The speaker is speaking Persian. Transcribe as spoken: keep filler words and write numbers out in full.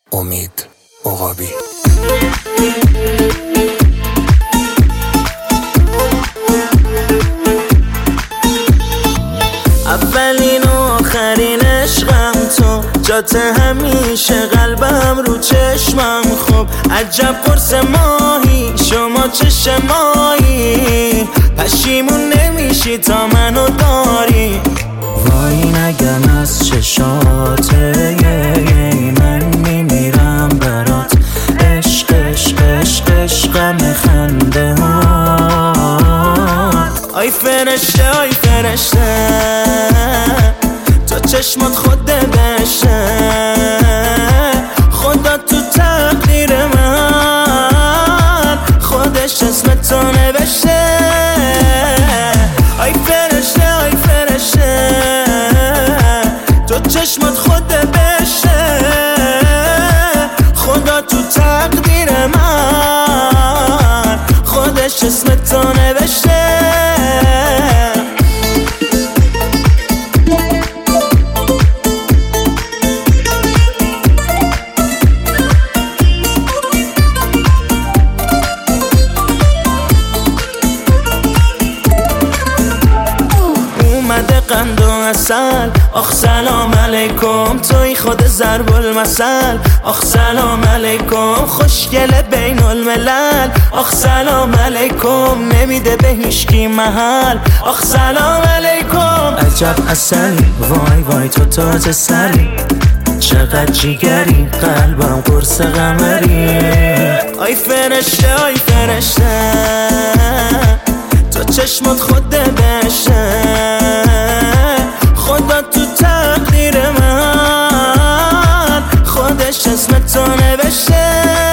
امید عقابی. اولین و آخرین عشقم تو، جات همیشه قلبم رو چشمم. خوب عجب قرص ماهی، شما چه ماهی، پشیمون نمیشی تا منو داری. وای نگم از چشاته من میمیرم برات. عشق عشق عشق عشقم خنده هات. آی فرشته آی فرشته، تو چشمات خود بشه، خدا تو تقدیر من خودش اسم تو نوشته. آی فرشته آی فرشته، تو چشمات خود بشه، خدا تو تقدیر من خودش اسم تو نوشته. قند و عسل، آخ سلام علیکم، توی خود ضرب المثل. آخ سلام علیکم، خوشگل بین الملل. آخ سلام علیکم، نمیده به هیچکی محل. آخ سلام علیکم، عجب عسلی، وای وای تو تاج سری، چقدر جیگری، قلبم قرص قمری. آی فرشته آی فرشته، تو چشمات خود بشه، خدا تو تقدیر من خودش اسم تو نوشته.